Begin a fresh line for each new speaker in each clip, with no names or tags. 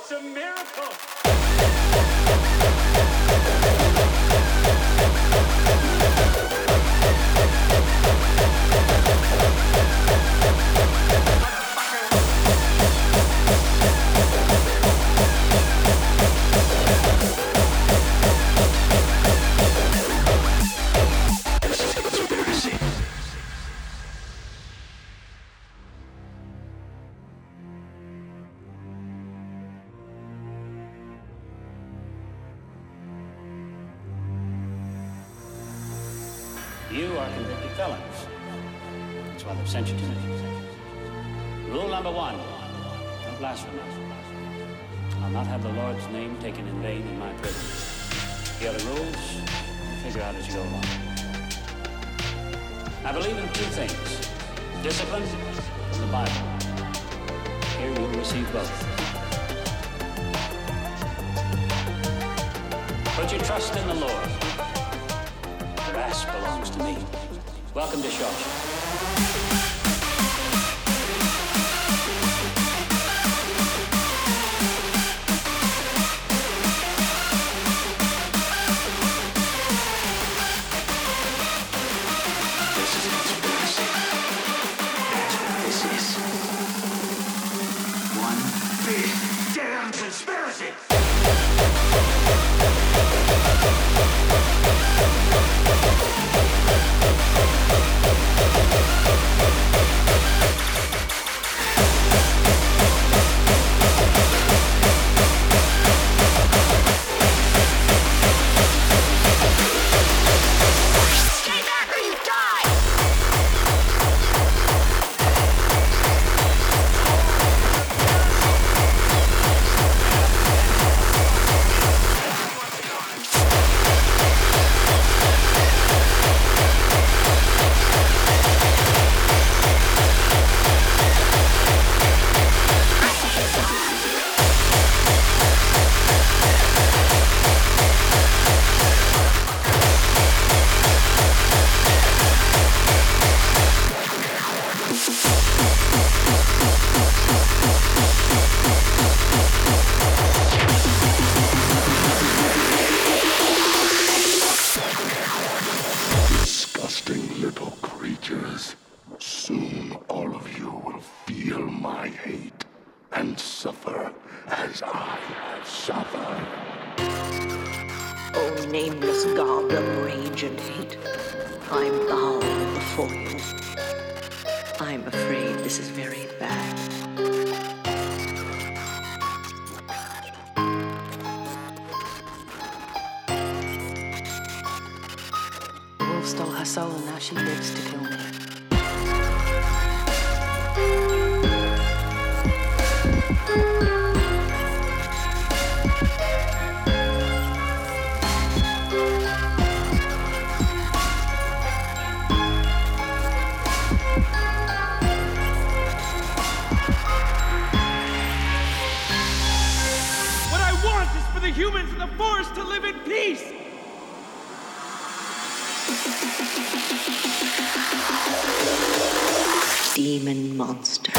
It's a miracle.
You are convicted felons. That's why they've sent you to me. Rule number 1, no blasphemy. I'll not have the Lord's name taken in vain in my prison. The other rules, figure out as you go along. I believe in 2 things, discipline and the Bible. Here you'll receive both. Put your trust in the Lord. The rest belongs to me. Welcome to Shawshank.
Demon monster.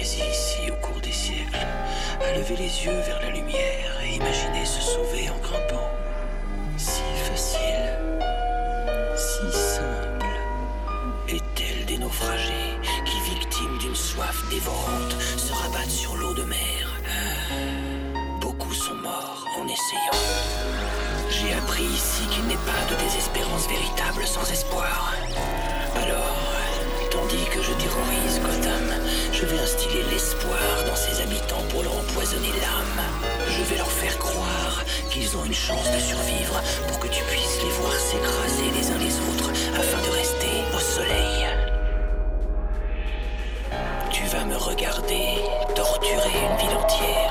poésie ici au cours des siècles, à lever les yeux vers la lumière et imaginer se sauver en grimpant. Si facile, si simple. Est-elle des naufragés qui, victimes d'une soif dévorante, se rabattent sur l'eau de mer? Beaucoup sont morts en essayant. J'ai appris ici qu'il n'est pas de désespérance véritable sans espoir. Alors, tandis que je terrorise Gotham, je vais instiller l'espoir dans ses habitants pour leur empoisonner l'âme. Je vais leur faire croire qu'ils ont une chance de survivre pour que tu puisses les voir s'écraser les uns les autres afin de rester au soleil. Tu vas me regarder torturer une ville entière.